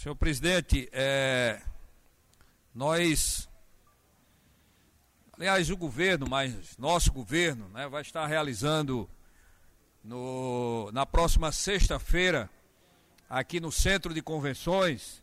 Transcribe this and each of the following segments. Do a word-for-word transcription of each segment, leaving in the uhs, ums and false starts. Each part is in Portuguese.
Senhor presidente, é, nós, aliás, o governo, mas nosso governo, né, vai estar realizando no, na próxima sexta-feira, aqui no Centro de Convenções,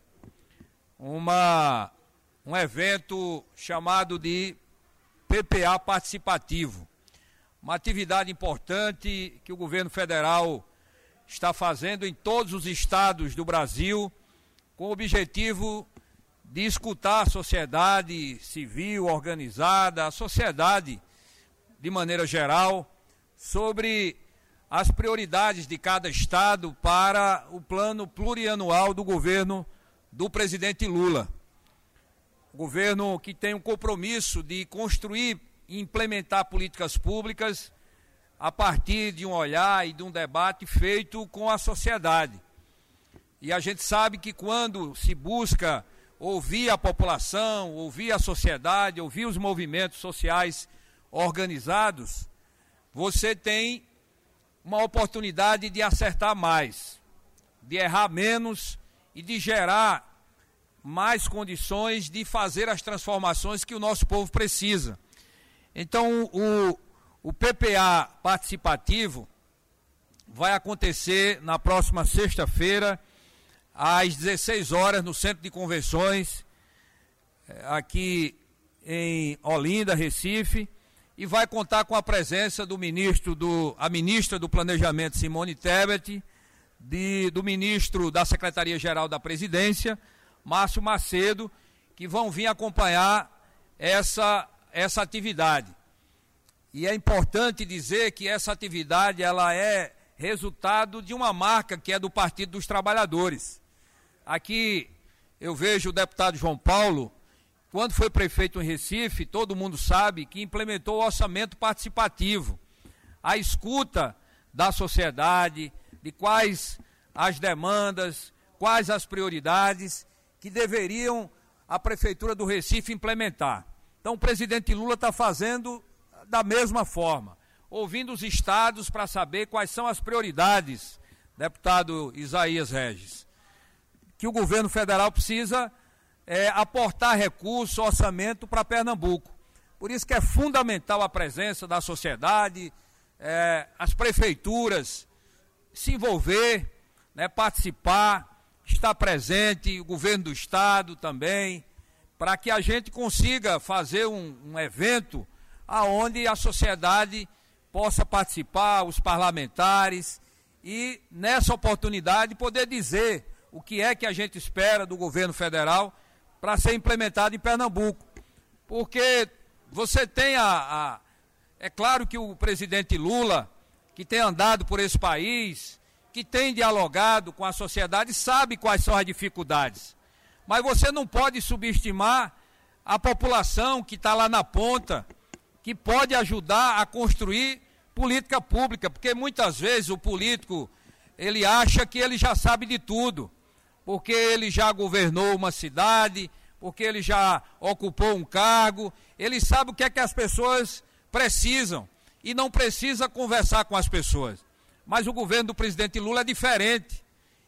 uma, um evento chamado de P P A Participativo. Uma atividade importante que o governo federal está fazendo em todos os estados do Brasil, com o objetivo de escutar a sociedade civil organizada, a sociedade de maneira geral, sobre as prioridades de cada estado para o plano plurianual do governo do presidente Lula. O governo que tem um compromisso de construir e implementar políticas públicas a partir de um olhar e de um debate feito com a sociedade. E a gente sabe que quando se busca ouvir a população, ouvir a sociedade, ouvir os movimentos sociais organizados, você tem uma oportunidade de acertar mais, de errar menos e de gerar mais condições de fazer as transformações que o nosso povo precisa. Então, o, o P P A participativo vai acontecer na próxima sexta-feira, às dezesseis horas, no Centro de Convenções, aqui em Olinda, Recife, e vai contar com a presença do ministro do, a ministra do Planejamento, Simone Tebet, de, do ministro da Secretaria-Geral da Presidência, Márcio Macedo, que vão vir acompanhar essa, essa atividade. E é importante dizer que essa atividade ela é resultado de uma marca que é do Partido dos Trabalhadores. Aqui eu vejo o deputado João Paulo, quando foi prefeito em Recife, todo mundo sabe que implementou o orçamento participativo, a escuta da sociedade, de quais as demandas, quais as prioridades que deveriam a Prefeitura do Recife implementar. Então o presidente Lula está fazendo da mesma forma, ouvindo os estados para saber quais são as prioridades, deputado Isaías Regis, que o governo federal precisa é, aportar recursos, orçamento para Pernambuco. Por isso que é fundamental a presença da sociedade, é, as prefeituras se envolver, né, participar, estar presente, o governo do estado também, para que a gente consiga fazer um, um evento aonde a sociedade possa participar, os parlamentares, e nessa oportunidade poder dizer o que é que a gente espera do governo federal para ser implementado em Pernambuco. Porque você tem a, a... É claro que o presidente Lula, que tem andado por esse país, que tem dialogado com a sociedade, sabe quais são as dificuldades. Mas você não pode subestimar a população que está lá na ponta, que pode ajudar a construir política pública, porque muitas vezes o político, ele acha que ele já sabe de tudo, porque ele já governou uma cidade, porque ele já ocupou um cargo, ele sabe o que é que as pessoas precisam e não precisa conversar com as pessoas. Mas o governo do presidente Lula é diferente.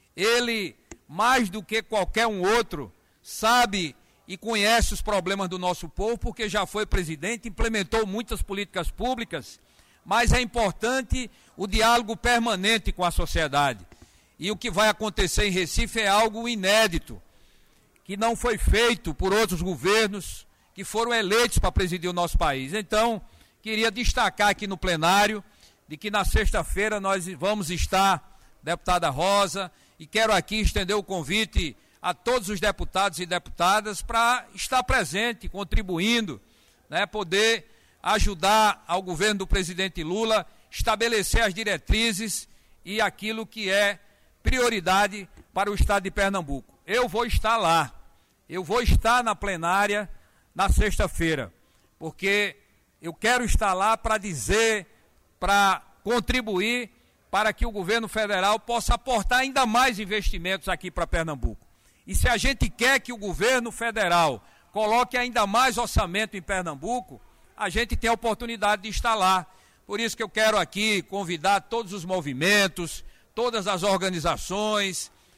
Ele, mais do que qualquer um outro, sabe e conhece os problemas do nosso povo, porque já foi presidente, implementou muitas políticas públicas, mas é importante o diálogo permanente com a sociedade. E o que vai acontecer em Recife é algo inédito, que não foi feito por outros governos que foram eleitos para presidir o nosso país. Então, queria destacar aqui no plenário de que na sexta-feira nós vamos estar, deputada Rosa, e quero aqui estender o convite a todos os deputados e deputadas para estar presente, contribuindo, né, poder ajudar ao governo do presidente Lula estabelecer as diretrizes e aquilo que é prioridade para o estado de Pernambuco. Eu vou estar lá, eu vou estar na plenária na sexta-feira, porque eu quero estar lá para dizer, para contribuir para que o governo federal possa aportar ainda mais investimentos aqui para Pernambuco. E se a gente quer que o governo federal coloque ainda mais orçamento em Pernambuco, a gente tem a oportunidade de estar lá. Por isso que eu quero aqui convidar todos os movimentos, todas as organizações,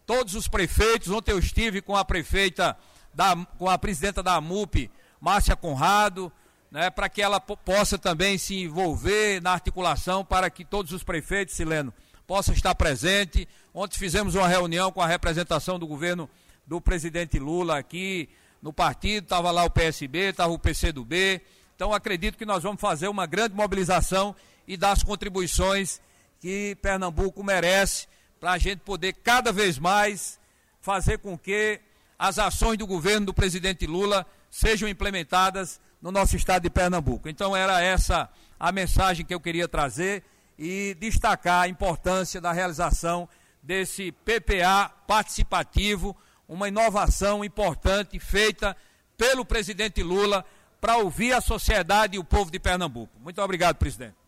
todos os prefeitos. Ontem eu estive com a prefeita, da, com a presidenta da AMUP, Márcia Conrado, né, para que ela possa também se envolver na articulação para que todos os prefeitos, Sileno, possam estar presentes. Ontem fizemos uma reunião com a representação do governo do presidente Lula aqui no partido, estava lá o P S B, estava o P C do B. Então acredito que nós vamos fazer uma grande mobilização e dar as contribuições que Pernambuco merece, para a gente poder cada vez mais fazer com que as ações do governo do presidente Lula sejam implementadas no nosso estado de Pernambuco. Então era essa a mensagem que eu queria trazer e destacar a importância da realização desse P P A participativo, uma inovação importante feita pelo presidente Lula para ouvir a sociedade e o povo de Pernambuco. Muito obrigado, presidente.